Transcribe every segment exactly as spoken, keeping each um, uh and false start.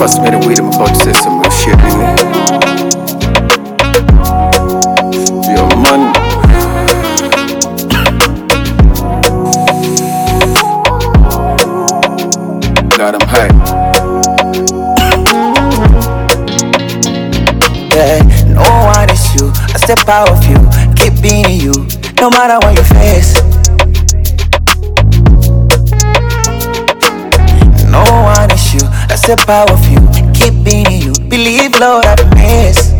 Trust me, the weed, I'm about to say some real shit, nigga. Yo, man. God, I'm high. Yeah, no one is you. I step out of you, keep being you, no matter what you face. No one is you. I step out of you, keep being you. Believe, Lord, I miss.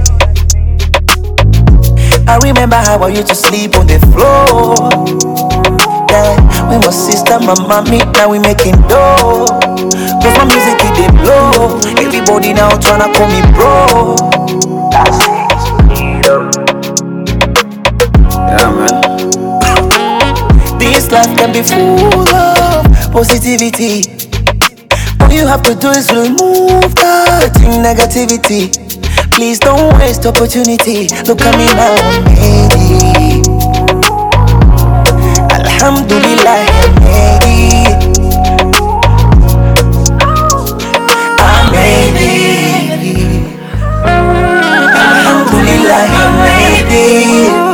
I remember how I used to sleep on the floor. Yeah, with my sister, my mommy, now we making dough. Cause my music it they blow. Everybody now tryna call me bro. That's it, Yeah, man. This life can be full of positivity. All you have to do is remove that negativity. Please don't waste opportunity. Look at me now, I'm made it. Alhamdulillah, I made it. I made it. Alhamdulillah, I made it.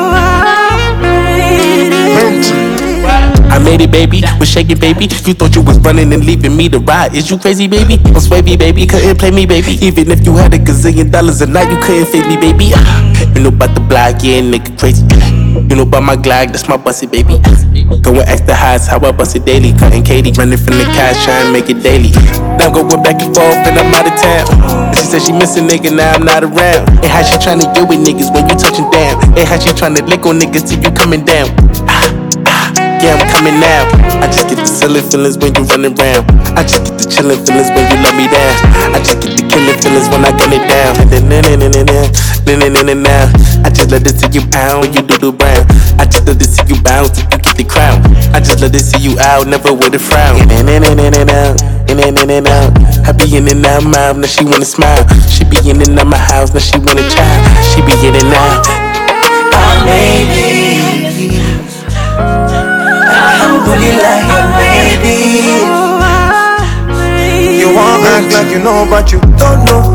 I made it, baby, was shaking, baby. You thought you was running and leaving me to ride. Is you crazy, baby? I'm swavy, baby, couldn't play me, baby. Even if you had a gazillion dollars a night, you couldn't fade me, baby. You know about the block, yeah, nigga crazy. You know about my glide, that's my bussy, baby. Going extra highs, how I bust it daily. Cutting Katie, running from the cash, trying to make it daily. Now I'm going back and forth, and I'm out of town. And she said she miss a nigga, now I'm not around. And how she tryna deal with niggas when you touching down? And how she tryna lick on niggas till you coming down? Yeah, I'm coming now. I just get the silly feelings when you running around. I just get the chillin' feelings when you let me down. I just get the killing feelings when I gun it down. And then, then, then, then, then, then, then, then, now. I just let it see you pound when you do the brown. I just let it see you bounce till you get the crown. I just let it see you out, never with a frown. And then, then, then, then, then, out. And then, then, then, out. I be in and out my mouth, now she wanna smile. She be in and out my house, now she wanna child. She be in and out. I made it. Alhamdulillah, I made it. You wanna act like you know, but you don't know.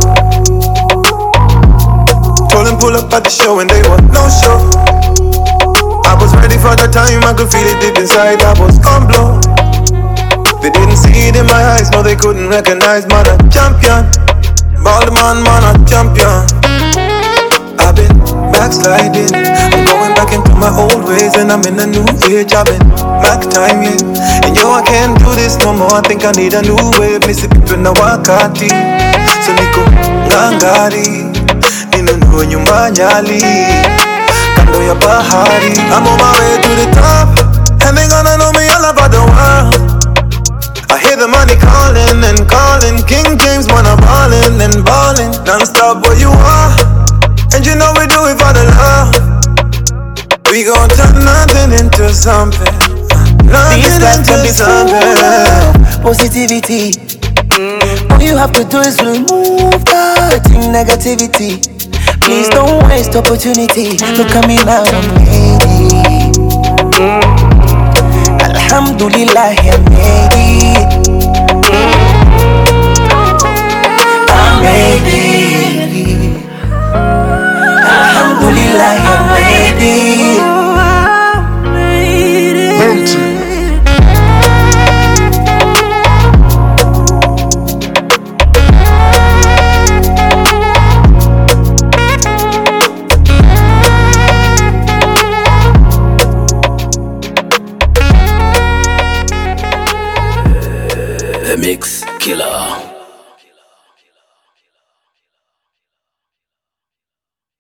Told them pull up at the show and they were no show. I was ready for the time, I could feel it deep inside, I was gon' blow. They didn't see it in my eyes, no they couldn't recognize, man, a champion. Ball the man, man, a champion. I've been backsliding, I'm going back into my old ways, and I'm in a new age. I've been back timing, and yo, I can't do this no more. I think I need a new wave. Missy people na wakati, so niko ngangari, ninunue nyumba Nyali, kando ya bahari. I'm on my way to the top, and they gonna know me all about the world. I hear the money calling and calling. King James wanna ballin' and ballin', non-stop where you are. And you know we do it for the love. We gon' turn nothing into something. Nothing into something. Positivity. All you have to do is remove that negativity. Please don't waste opportunity. Look at me now, I'm made it. Alhamdulillah, I made it. I made it. Alhamdulillah, I made it. The Mix Killer.